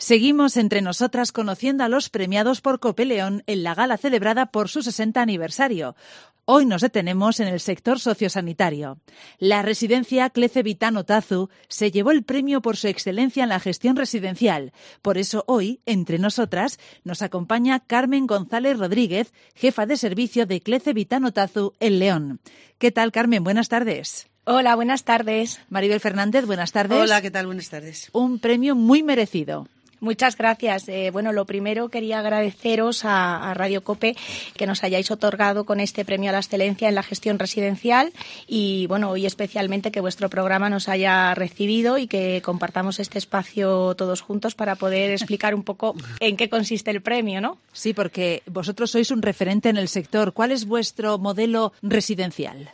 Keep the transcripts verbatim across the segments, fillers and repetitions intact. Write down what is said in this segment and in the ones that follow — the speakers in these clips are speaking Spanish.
Seguimos entre nosotras conociendo a los premiados por COPE León en la gala celebrada por su sesenta aniversario. Hoy nos detenemos en el sector sociosanitario. La residencia Clece Vitano Tazu se llevó el premio por su excelencia en la gestión residencial. Por eso hoy, entre nosotras, nos acompaña Carmen González Rodríguez, jefa de servicio de Clece Vitano Tazu en León. ¿Qué tal, Carmen? Buenas tardes. Hola, buenas tardes. Maribel Fernández, buenas tardes. Hola, ¿qué tal? Buenas tardes. Un premio muy merecido. Muchas gracias. Eh, bueno, lo primero quería agradeceros a, a Radio COPE que nos hayáis otorgado con este premio a la excelencia en la gestión residencial y, bueno, hoy especialmente que vuestro programa nos haya recibido y que compartamos este espacio todos juntos para poder explicar un poco en qué consiste el premio, ¿no? Sí, porque vosotros sois un referente en el sector. ¿Cuál es vuestro modelo residencial?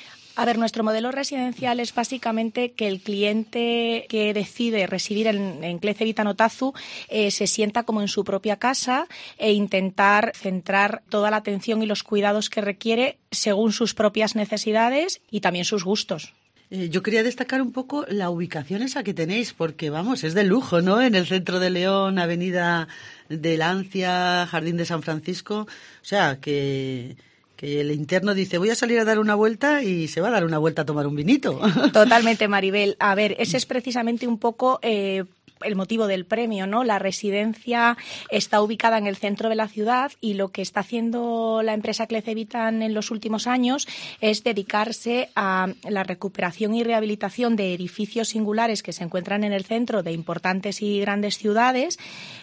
A ver, nuestro modelo residencial es básicamente que el cliente que decide residir en, en Clece Vitano Tazu eh, se sienta como en su propia casa e intentar centrar toda la atención y los cuidados que requiere según sus propias necesidades y también sus gustos. Eh, yo quería destacar un poco la ubicación esa que tenéis, porque, vamos, es de lujo, ¿no? En el centro de León, Avenida de Lancia, Jardín de San Francisco, o sea, que... que el interno dice, voy a salir a dar una vuelta y se va a dar una vuelta a tomar un vinito. Totalmente, Maribel. A ver, ese es precisamente un poco eh, el motivo del premio, ¿no? La residencia está ubicada en el centro de la ciudad y lo que está haciendo la empresa Clece Vitan en los últimos años es dedicarse a la recuperación y rehabilitación de edificios singulares que se encuentran en el centro de importantes y grandes ciudades,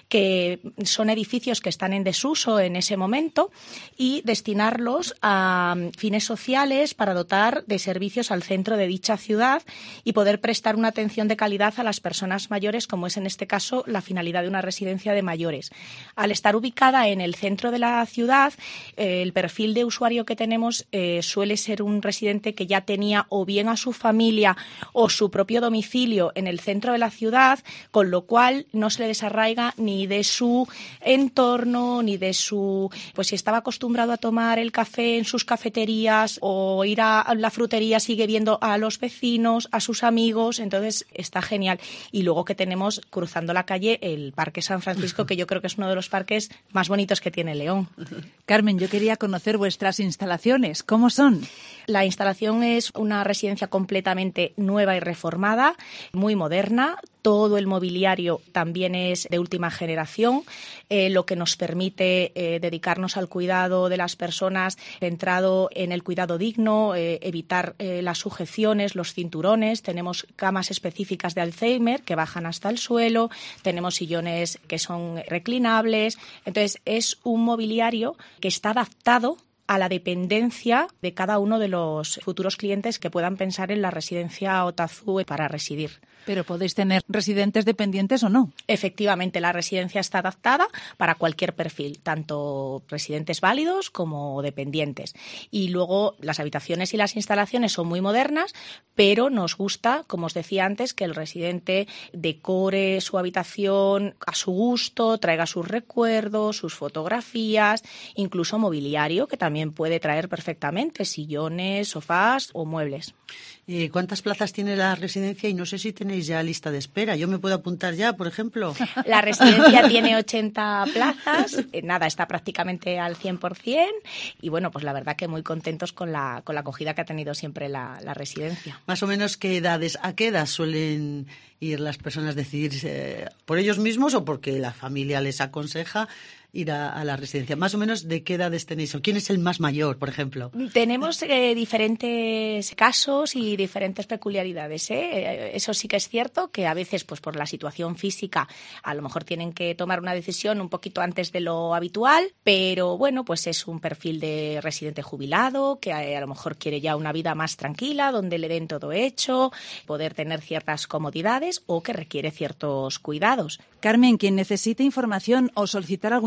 que son edificios que están en desuso en ese momento, y destinarlos a fines sociales para dotar de servicios al centro de dicha ciudad y poder prestar una atención de calidad a las personas mayores, como es en este caso la finalidad de una residencia de mayores. Al estar ubicada en el centro de la ciudad, eh, el perfil de usuario que tenemos eh, suele ser un residente que ya tenía o bien a su familia o su propio domicilio en el centro de la ciudad, con lo cual no se le desarraiga ni de su entorno, ni de su... Pues si estaba acostumbrado a tomar el café en sus cafeterías o ir a la frutería, sigue viendo a los vecinos, a sus amigos, entonces está genial. Y luego que tenemos cruzando la calle el Parque San Francisco, que yo creo que es uno de los parques más bonitos que tiene León. Carmen, yo quería conocer vuestras instalaciones. ¿Cómo son? La instalación es una residencia completamente nueva y reformada, muy moderna. Todo el mobiliario también es de última generación, eh, lo que nos permite eh, dedicarnos al cuidado de las personas centrado en el cuidado digno, eh, evitar eh, las sujeciones, los cinturones. Tenemos camas específicas de Alzheimer que bajan hasta el suelo, tenemos sillones que son reclinables. Entonces, es un mobiliario que está adaptado a la dependencia de cada uno de los futuros clientes que puedan pensar en la residencia Tazu para residir. Pero podéis tener residentes dependientes o no. Efectivamente, la residencia está adaptada para cualquier perfil, tanto residentes válidos como dependientes. Y luego las habitaciones y las instalaciones son muy modernas, pero nos gusta, como os decía antes, que el residente decore su habitación a su gusto, traiga sus recuerdos, sus fotografías, incluso mobiliario, que también puede traer perfectamente sillones, sofás o muebles. Eh, ¿Cuántas plazas tiene la residencia? Y no sé si tenéis ya lista de espera. ¿Yo me puedo apuntar ya, por ejemplo? La residencia tiene ochenta plazas. Eh, nada, está prácticamente al cien por ciento. Y bueno, pues la verdad que muy contentos con la, con la acogida que ha tenido siempre la, la residencia. Más o menos, ¿qué edades, a qué edad suelen ir las personas a decidir eh, por ellos mismos o porque la familia les aconseja ir a, a la residencia? Más o menos, ¿de qué edades tenéis? ¿O quién es el más mayor, por ejemplo? Tenemos eh, diferentes casos y diferentes peculiaridades, ¿eh? Eso sí que es cierto, que a veces, pues por la situación física, a lo mejor tienen que tomar una decisión un poquito antes de lo habitual, pero bueno, pues es un perfil de residente jubilado que a, a lo mejor quiere ya una vida más tranquila, donde le den todo hecho, poder tener ciertas comodidades o que requiere ciertos cuidados. Carmen, quien necesite información o solicitar algún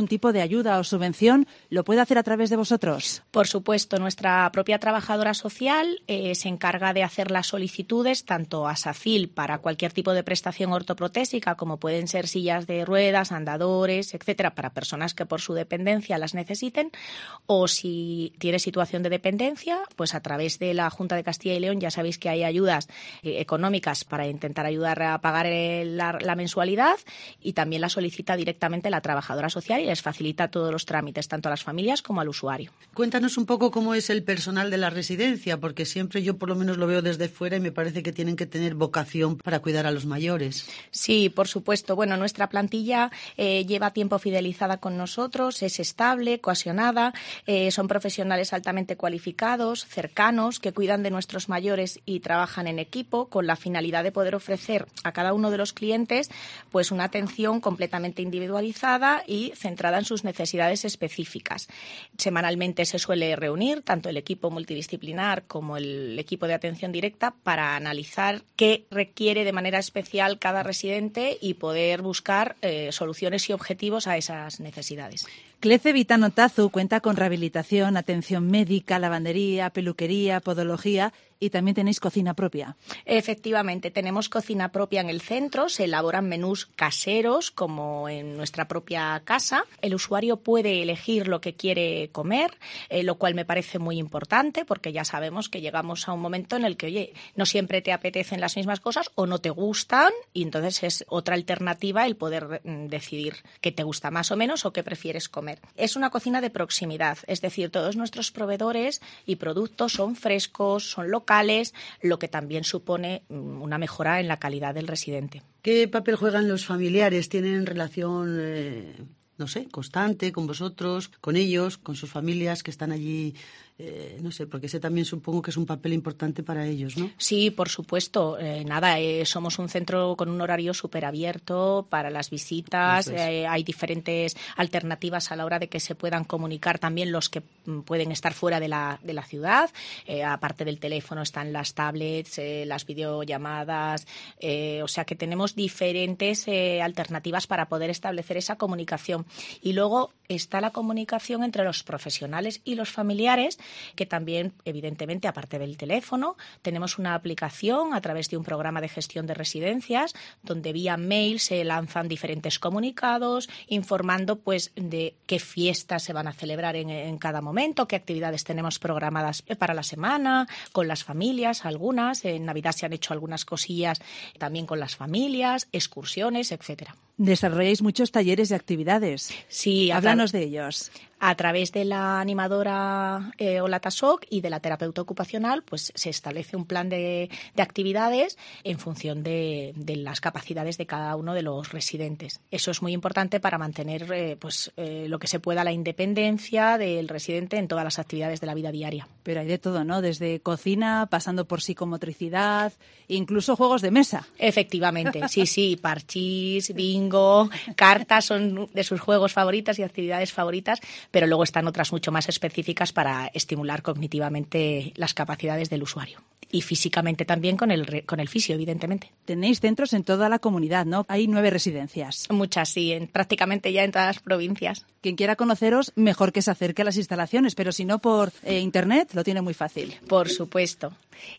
tipo de ayuda o subvención, lo puede hacer a través de vosotros. Por supuesto, nuestra propia trabajadora social eh, se encarga de hacer las solicitudes tanto a SACIL para cualquier tipo de prestación ortoprotésica, como pueden ser sillas de ruedas, andadores, etcétera, para personas que por su dependencia las necesiten, o si tiene situación de dependencia, pues a través de la Junta de Castilla y León ya sabéis que hay ayudas eh, económicas para intentar ayudar a pagar el, la, la mensualidad, y también la solicita directamente la trabajadora social y les facilita todos los trámites, tanto a las familias como al usuario. Cuéntanos un poco cómo es el personal de la residencia, porque siempre yo por lo menos lo veo desde fuera y me parece que tienen que tener vocación para cuidar a los mayores. Sí, por supuesto. Bueno, nuestra plantilla eh, lleva tiempo fidelizada con nosotros, es estable, cohesionada, eh, son profesionales altamente cualificados, cercanos, que cuidan de nuestros mayores y trabajan en equipo con la finalidad de poder ofrecer a cada uno de los clientes pues una atención completamente individualizada y centrada en sus necesidades específicas. Semanalmente se suele reunir tanto el equipo multidisciplinar como el equipo de atención directa para analizar qué requiere de manera especial cada residente y poder buscar eh, soluciones y objetivos a esas necesidades. Clece Vitano Tazu cuenta con rehabilitación, atención médica, lavandería, peluquería, podología y también tenéis cocina propia. Efectivamente, tenemos cocina propia en el centro, se elaboran menús caseros como en nuestra propia casa. El usuario puede elegir lo que quiere comer, eh, lo cual me parece muy importante porque ya sabemos que llegamos a un momento en el que, oye, no siempre te apetecen las mismas cosas o no te gustan y entonces es otra alternativa el poder mm, decidir qué te gusta más o menos o qué prefieres comer. Es una cocina de proximidad, es decir, todos nuestros proveedores y productos son frescos, son locales, lo que también supone una mejora en la calidad del residente. ¿Qué papel juegan los familiares? ¿Tienen relación, eh, no sé, constante con vosotros, con ellos, con sus familias que están allí? Eh, no sé, porque ese también supongo que es un papel importante para ellos, ¿no? Sí, por supuesto. Eh, nada, eh, somos un centro con un horario súper abierto para las visitas. Es. Eh, hay diferentes alternativas a la hora de que se puedan comunicar también los que mm, pueden estar fuera de la, de la ciudad. Eh, aparte del teléfono están las tablets, eh, las videollamadas. Eh, o sea que tenemos diferentes eh, alternativas para poder establecer esa comunicación. Y luego está la comunicación entre los profesionales y los familiares, que también, evidentemente, aparte del teléfono, tenemos una aplicación a través de un programa de gestión de residencias donde vía mail se lanzan diferentes comunicados informando pues de qué fiestas se van a celebrar en, en cada momento, qué actividades tenemos programadas para la semana, con las familias, algunas. En Navidad se han hecho algunas cosillas también con las familias, excursiones, etcétera. Desarrolláis muchos talleres y actividades. Sí, háblanos de ellos. A través de la animadora eh, Ola Tasok y de la terapeuta ocupacional, pues se establece un plan de, de actividades en función de, de las capacidades de cada uno de los residentes. Eso es muy importante para mantener eh, pues eh, lo que se pueda la independencia del residente en todas las actividades de la vida diaria. Pero hay de todo, ¿no? Desde cocina, pasando por psicomotricidad, incluso juegos de mesa. Efectivamente, sí, sí, parchís, bingo, cartas son de sus juegos favoritos y actividades favoritas, pero luego están otras mucho más específicas para estimular cognitivamente las capacidades del usuario. Y físicamente también con el, con el fisio, evidentemente. Tenéis centros en toda la comunidad, ¿no? Hay nueve residencias. Muchas, sí, en, prácticamente ya en todas las provincias. Quien quiera conoceros, mejor que se acerque a las instalaciones, pero si no por eh, internet, lo tiene muy fácil. Por supuesto.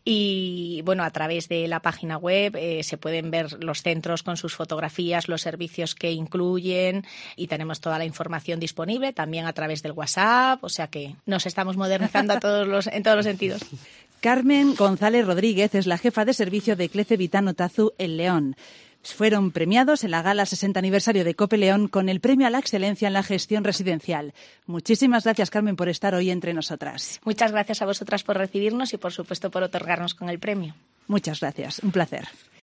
Y bueno, a través de la página web eh, se pueden ver los centros con sus fotografías, los servicios que incluyen y tenemos toda la información disponible, también a través del WhatsApp, o sea que nos estamos modernizando a todos los, en todos los sentidos. Carmen González Rodríguez es la jefa de servicio de Clece Vitano Tazu en León. Fueron premiados en la gala sesenta aniversario de COPE León con el premio a la excelencia en la gestión residencial. Muchísimas gracias, Carmen, por estar hoy entre nosotras. Muchas gracias a vosotras por recibirnos y, por supuesto, por otorgarnos con el premio. Muchas gracias. Un placer.